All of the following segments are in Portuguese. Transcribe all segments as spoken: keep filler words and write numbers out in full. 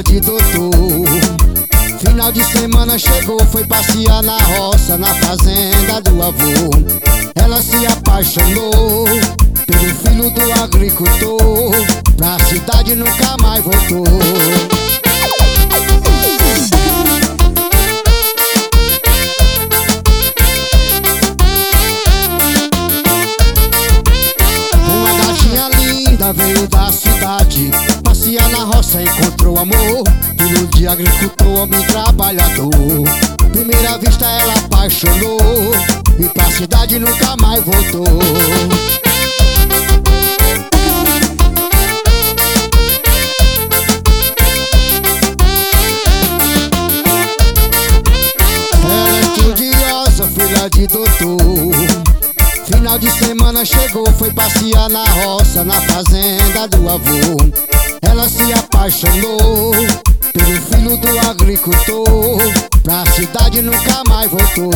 filha de doutor. Final de semana chegou, foi passear na roça, na fazenda do avô. Ela se apaixonou pelo filho do agricultor. Pra cidade nunca mais voltou. Uma gatinha linda veio da cidade, passear na roça, encontrou amor. Filho de agricultor, homem trabalhador. Primeira vista ela apaixonou e pra cidade nunca mais voltou. Ela é estudiosa, filha de doutor. Final de semana chegou, foi passear na roça, na fazenda do avô. Ela se apaixonou pelo filho do agricultor. Pra cidade nunca mais voltou.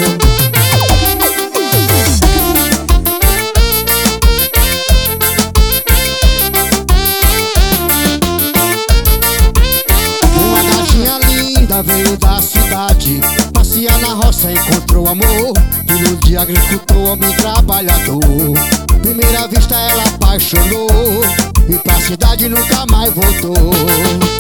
Uma gatinha linda veio da cidade, passear na roça, encontrou amor. Filho de agricultor, homem trabalhador. Primeira vista ela apaixonou e pra cidade nunca mais voltou.